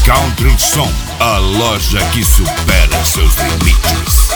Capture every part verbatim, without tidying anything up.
Country Som, a loja que supera seus limites.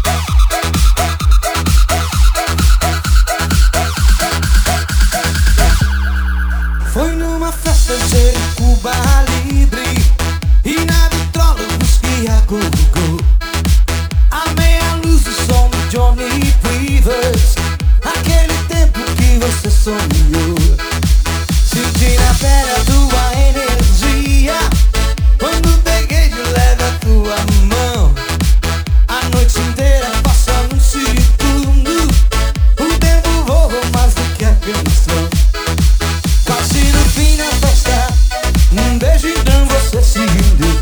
Foi numa festa de Cuba Libre e na vitrola eu busquei a go-go. Amei a luz do som do Johnny Rivers, aquele tempo que você sonhou. Senti na pele a tua energia quando peguei de leve a tua mão. A noite inteira passa num segundo, o tempo voa mais do que a canção. Quase no fim da festa, um beijo então você se rendeu.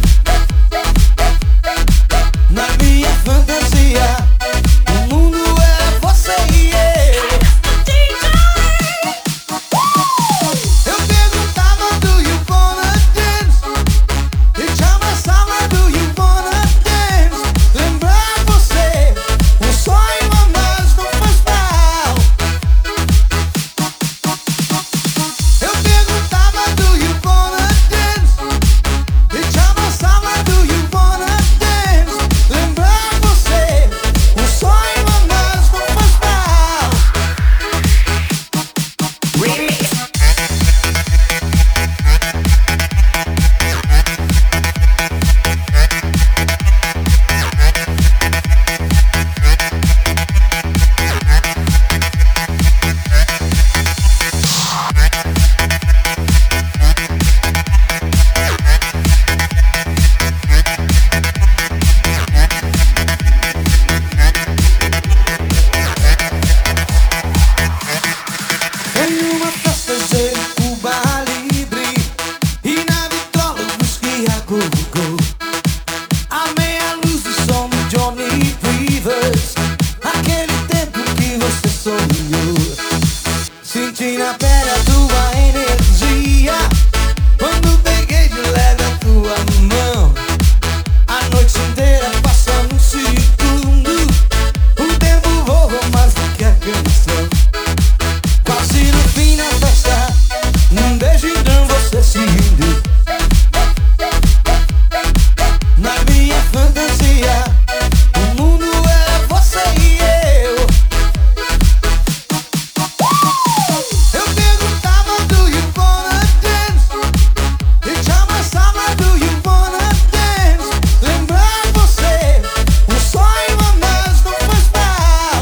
Na minha fantasia, o mundo era você e eu. Eu perguntava, do you wanna dance? E te abraçava, do you wanna dance? Lembrar você, um sonho a mais não faz mal. Eu perguntava, do you wanna dance? E te abraçava, do you wanna dance? Lembrar você, um sonho a mais não faz mal. Foi numa festa de Cuba Libre e na vitrola eu busquei a go-go. Amei a luz do som do Johnny Rivers, aquele tempo que você sonhou. Senti na pele a tua energia quando peguei de leve a tua mão. A noite inteira passa num segundo, o tempo voa mais do que a canção. Quase no fim da festa, num beijo então você se rendeu. Na minha fantasia, o mundo era você e eu. Eu perguntava, do you wanna dance? E te abraçava, do you wanna dance? Lembrar você, um sonho a mais não faz mal.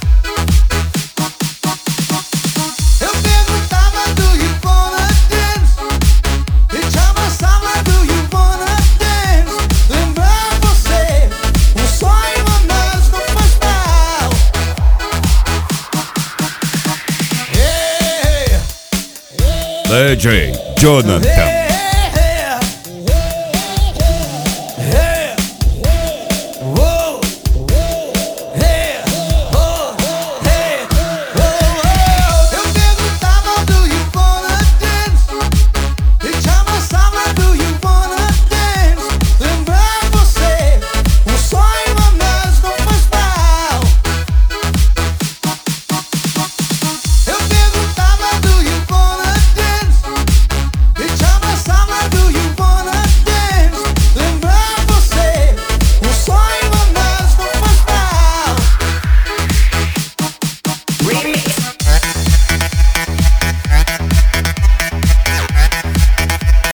Eu perguntava, do you wanna dance? E te abraçava, do you wanna dance? Lembrar você, um sonho a mais não faz mal. Hey, D J Jonathan.